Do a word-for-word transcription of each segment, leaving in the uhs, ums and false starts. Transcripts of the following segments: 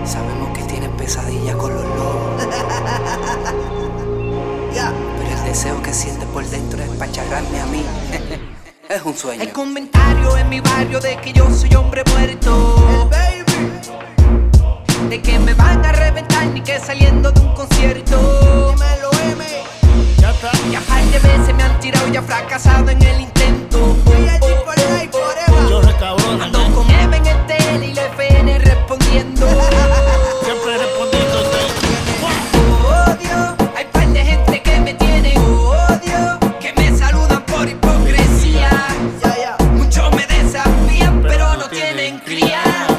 Sabemos que tienes pesadillas con los lobos. Yeah. Pero el deseo que sientes por dentro es pacharrarme a mí. Es un sueño. Hay comentarios en mi barrio de que yo soy hombre muerto. El baby. De que me van a reventar ni que saliendo de un concierto. Dímelo, M. Ya está. Y a par de veces me han tirado y he fracasado en el intento. Yo recabrón. Ando con M en el tele y la F N respondiendo. Siempre respondiendo. Odio, hay par de gente que me tiene odio, que me saludan por hipocresía. Ya, ya. Muchos me desafían pero no tienen cría.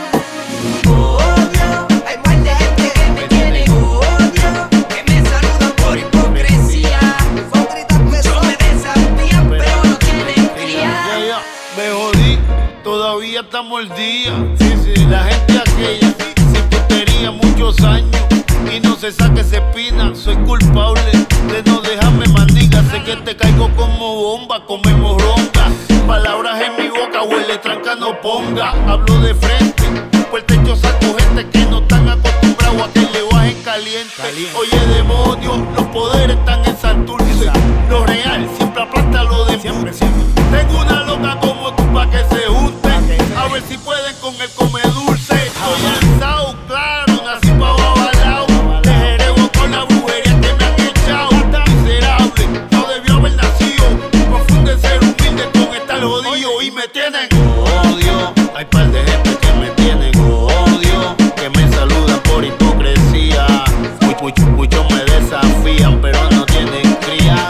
Odio, hay par de gente que me tiene odio, que me saludan por hipocresía. Muchos me desafían pero no tienen cría. Ya, ya. Me jodí, todavía estamos el día. Sí, sí. La gente aquella, sin putería, muchos años. Y no se saque esa espina, soy culpable de no dejarme mandiga. Sé que te caigo como bomba, comemos ronca. Palabras en mi boca, huele tranca, no ponga. Hablo de frente, por el techo saco gente que no están acostumbrados a que le bajen caliente. caliente. Oye, demonio, los poderes están en Santurce. Lo real siempre aplasta lo de siempre, siempre. Tengo una loca como tú pa' que se junten. A ver si pueden con el come dulce. Estoy lanzado, claro, nací pa' babalao. Tejerego con la brujería que me han echado. Miserable, no debió haber nacido. Confunde ser humilde con estar jodido. Y me tienen odio. Hay par de gente que me tienen odio, que me saludan por hipocresía. Muchos mucho me desafían, pero no tienen cría.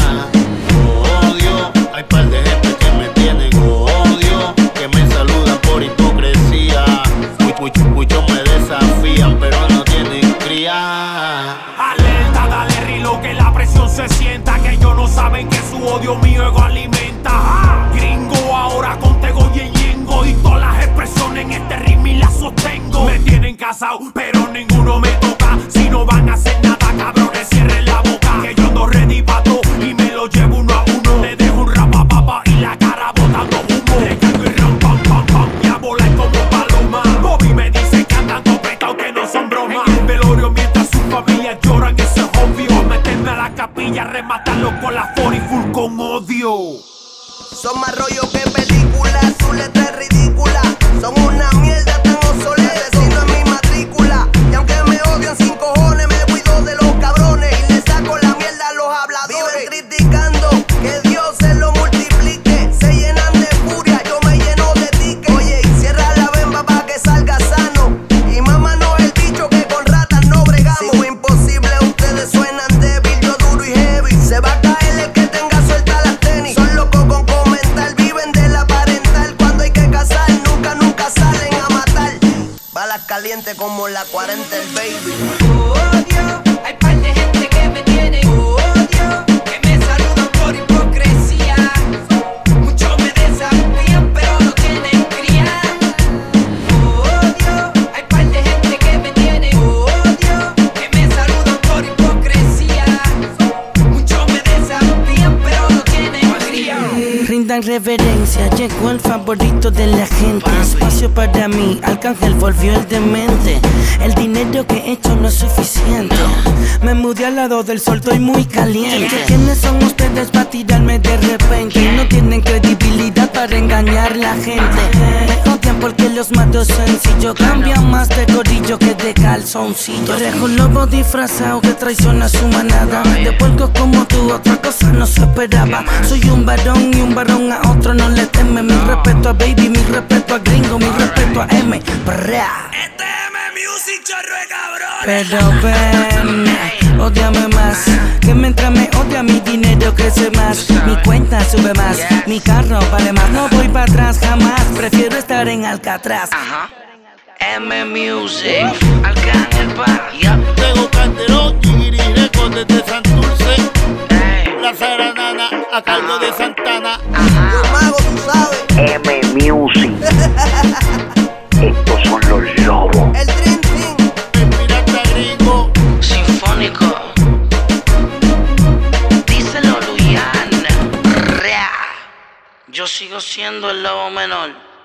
Odio, hay par de gente que me tienen odio, que me saludan por hipocresía. Muchos mucho me desafían, pero no tienen cría. Alerta, dale rilo que la presión se sienta, que ellos no saben que su odio mío ego alimenta. ¡Ah! Gringo, ahora contigo y en yengo, y todas las expresiones en este ritmo y las sostengo. Me tienen casado, pero ninguno me toca. Si no van a hacer nada, cabrones, cierren la boca. Que yo ando ready pa' todo y me lo llevo uno a uno. Le dejo un rapapapa y la cara botando humo. Le caigo y ram pam pam pam y a volar como paloma. Bobby me dice que andan topetados, que no son bromas. En el velorio mientras sus familias lloran, eso es obvio. A meterme a la capilla, rematarlo con la cuarenta full con odio. Son más rollo que películas, su letra es ridícula. Son una mierda tan obsoleta, asesino en mi matrícula. Y aunque me odian sin cojones, me cuido de los cabrones y le saco la mierda a los habladores. Viven criticando, que Dios se lo multiplique. Se llenan de furia, yo me lleno de tickets. Oye, y cierra la bemba pa' que salga sano. Y mámanos el bicho que con ratas no bregamos. Sigo imposible, ustedes suenan débil, yo duro y heavy. Se va a caer el que tenga suelta las tenis. Son locos con comentar, viven de la parental. Cuando hay que cazar, nunca, nunca salen a matar. Balas calientes como la cuarenta el baby. Odio, hay par de gente que me tiene odio, que me saludan por hipocresía. Muchos me desafían pero no tienen cría. Odio, hay par de gente que me tiene odio, que me saludan por hipocresía. Muchos me desafían pero no tienen cría. Rindan reverencia, llegó el favorito de la gente. Espacio para mí, Arcángel volvió el demente. El dinero que he hecho no es suficiente. Me mudé al lado del sol, estoy muy caliente. ¿Quiénes son ustedes para tirarme de repente? No tienen credibilidad para engañar la gente. Me odian porque los mato sencillo. Cambian más de gorillo que de calzoncillo. Dejo un lobo disfrazado que traiciona a su manada. De puercos como tú, otra cosa no se esperaba. Soy un varón y un varón a otro no le teme. Mi respeto a Baby, mi respeto a Gringo, mi respeto a M. Bra. Este M Music chorro de cabrón. Pero ven, ódiame más. Que mientras me odia mi dinero crece más. Mi cuenta sube más, mi carro vale más. No voy para atrás jamás, prefiero estar en Alcatraz. M Music, Arcángel pa, yeah. Tengo Calderón y Guiri Records desde Santurce. La Saranana a cargo de Santana. Los magos, tú sabes. M Music. Estos son los lobos. El Dream Team. El pirata gringo. Sinfónico. Díselo, Luyan. Yo sigo siendo el lobo menor.